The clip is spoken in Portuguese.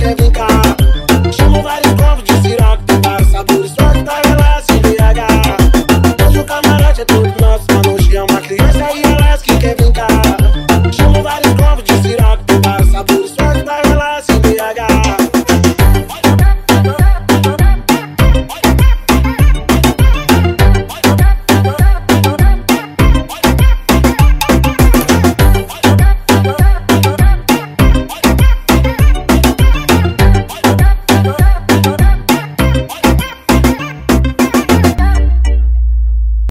quer brincar. Chamo vários combos de siroque, tem vários sabores, só que tá ela se embriagar. Hoje o camarote é todo nosso, a noite é uma criança e elas que quer brincar. Chamo vários combos de siroque, tem vários sabores, só que tá ela se embriagar.